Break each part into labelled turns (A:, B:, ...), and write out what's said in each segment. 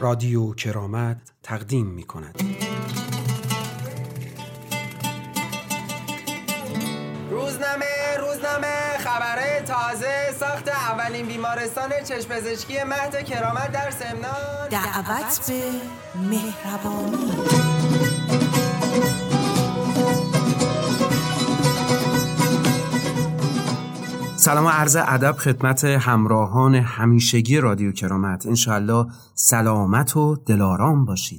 A: رادیو کرامت تقدیم می کند.
B: روزنامه خبرهای تازه ساخت اولین بیمارستان چشم پزشکی مهد کرامت در سمنان.
C: دعوت به مهربانی.
A: سلام و عرض ادب خدمت همراهان همیشگی رادیو کرامت. انشاءالله سلامت و دلارام باشید.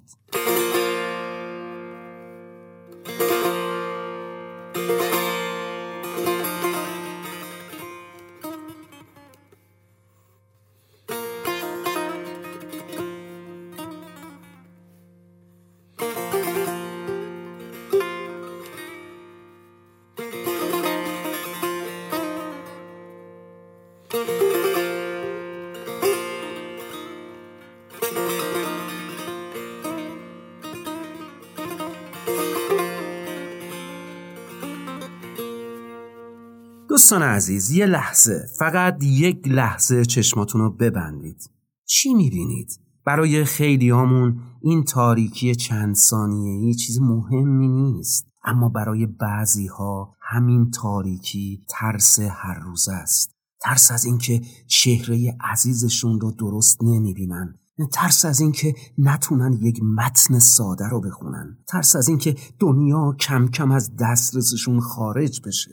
A: دوستان عزیز، یه لحظه، فقط یک لحظه چشماتون رو ببندید. چی میبینید؟ برای خیلی هامون این تاریکی چند ثانیه‌ای چیز مهمی نیست، اما برای بعضی ها همین تاریکی ترس هر روزه است. ترس از اینکه چهره عزیزشون رو درست نمیبینن، ترس از اینکه نتونن یک متن ساده رو بخونن، ترس از اینکه دنیا کم کم از دسترسشون خارج بشه.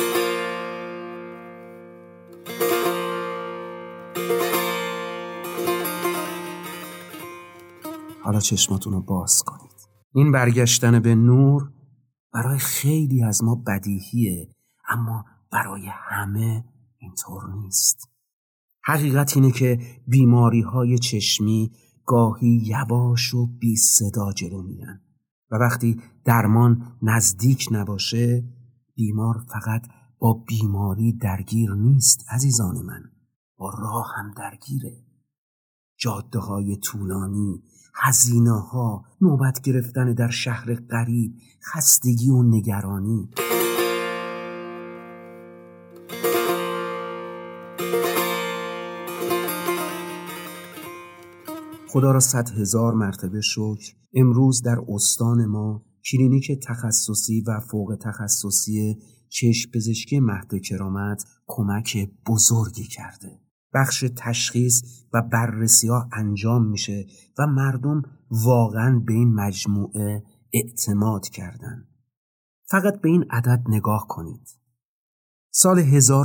A: حالا چشماتون رو باز کنید. این برگشتن به نور برای خیلی از ما بدیهیه، اما برای همه اینطور نیست. حقیقت اینه که بیماری‌های چشمی گاهی یواش و بی صدا جلو میرن و وقتی درمان نزدیک نباشه، بیمار فقط با بیماری درگیر نیست عزیزان من، با راه هم درگیره. جاده‌های طولانی، هزینه‌ها، نوبت گرفتن در شهر غریب، خستگی و نگرانی. خدا را 100,000 مرتبه شکر، امروز در استان ما کلینیک تخصصی و فوق تخصصی چشم پزشکی مهد کرامت کمک بزرگی کرده. بخش تشخیص و بررسی ها انجام میشه و مردم واقعا به این مجموعه اعتماد کردن. فقط به این عدد نگاه کنید. سال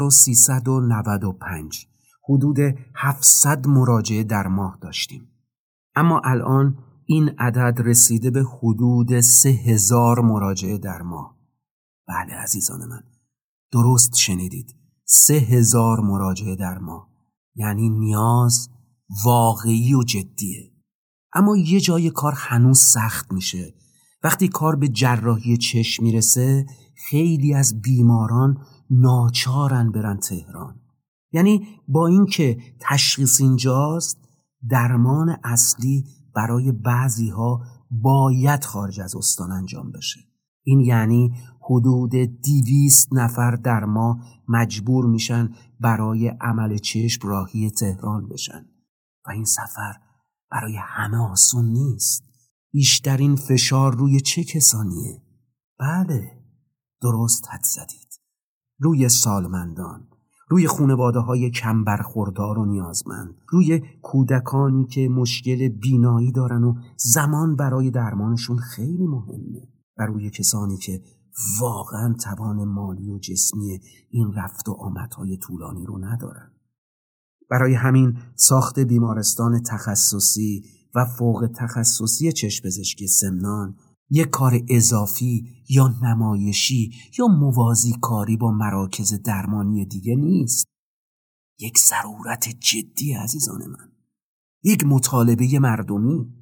A: 1395 حدود 700 مراجعه در ماه داشتیم، اما الان این عدد رسیده به حدود 3,000 مراجعه در ماه. بله عزیزان من، درست شنیدید، 3,000 مراجعه در ماه. یعنی نیاز واقعی و جدیه. اما یه جای کار هنوز سخت میشه. وقتی کار به جراحی چشم میرسه، خیلی از بیماران ناچارن برن تهران. یعنی با اینکه تشخیص اینجاست، درمان اصلی برای بعضی ها باید خارج از استان انجام بشه. این یعنی حدود 200 نفر در ماه مجبور میشن برای عمل چشم راهی تهران بشن و این سفر برای همه آسون نیست. بیشترین فشار روی چه کسانیه؟ بله، درست حد زدید. روی سالمندان، روی خانواده‌های کم برخوردار و نیازمند، روی کودکانی که مشکل بینایی دارن و زمان برای درمانشون خیلی مهمه، و روی کسانی که واقعا توان مالی و جسمی این رفت و آمدهای طولانی رو ندارن. برای همین ساخت بیمارستان تخصصی و فوق تخصصی چشم پزشکی سمنان یک کار اضافی یا نمایشی یا موازی کاری با مراکز درمانی دیگه نیست. یک ضرورت جدی عزیزان من، یک مطالبه مردمی.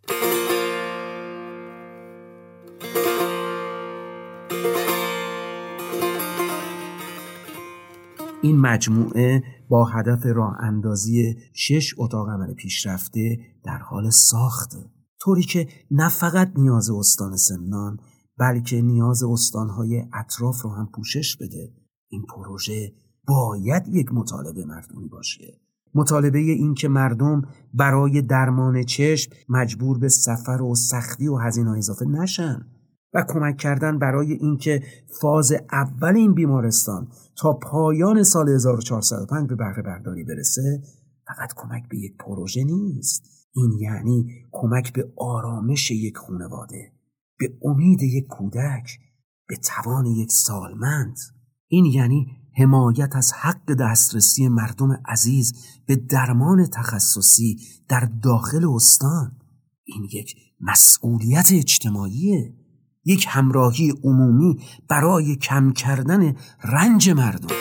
A: این مجموعه با هدف راه اندازی 6 اتاق عمل پیشرفته در حال ساخته، طوری که نه فقط نیاز استان سمنان بلکه نیاز استانهای اطراف رو هم پوشش بده. این پروژه باید یک مطالبه مردمی باشه. مطالبه این که مردم برای درمان چشم مجبور به سفر و سختی و هزینه اضافه نشن و کمک کردن برای این که فاز اول این بیمارستان تا پایان سال 1405 به بهره برداری برسه فقط کمک به یک پروژه نیست. این یعنی کمک به آرامش یک خانواده، به امید یک کودک، به توان یک سالمند. این یعنی حمایت از حق دسترسی مردم عزیز به درمان تخصصی در داخل استان. این یک مسئولیت اجتماعیه، یک همراهی عمومی برای کم کردن رنج مردم.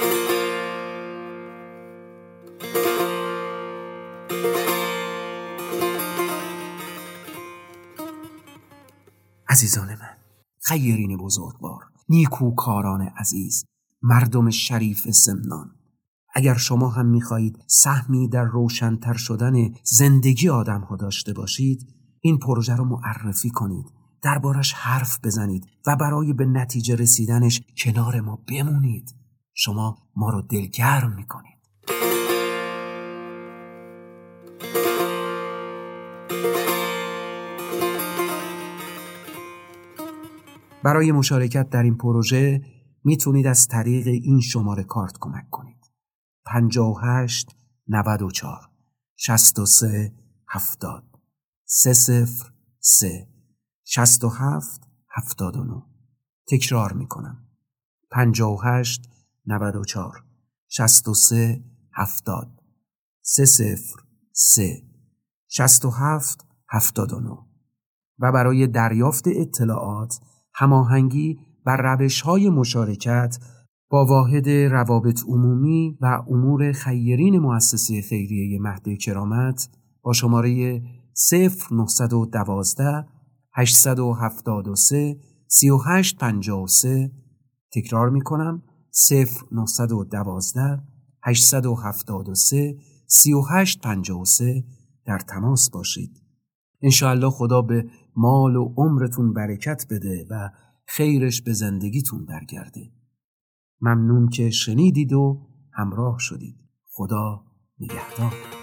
A: عزیزان من، خیرین بزرگوار، نیکوکاران عزیز، مردم شریف سمنان، اگر شما هم می‌خواهید سهمی در روشن‌تر شدن زندگی آدم‌ها داشته باشید، این پروژه رو معرفی کنید، دربارش حرف بزنید و برای به نتیجه رسیدنش کنار ما بمونید. شما ما رو دلگرم می‌کنید. برای مشارکت در این پروژه میتونید از طریق این شماره کارت کمک کنید. 58 94 63 70 303 67 79. تکرار میکنم. 58 94 63 70 303 67 79. و برای دریافت اطلاعات، هماهنگی و روش‌های مشارکت با واحد روابط عمومی و امور خیرین مؤسسه خیریه مهد کرامت با شماره 0912 873 3853 تکرار می‌کنم 0912 873 3853 در تماس باشید. انشاءالله خدا به مال و عمرتون برکت بده و خیرش به زندگیتون برگرده. ممنون که شنیدید و همراه شدید. خدا نگهدار.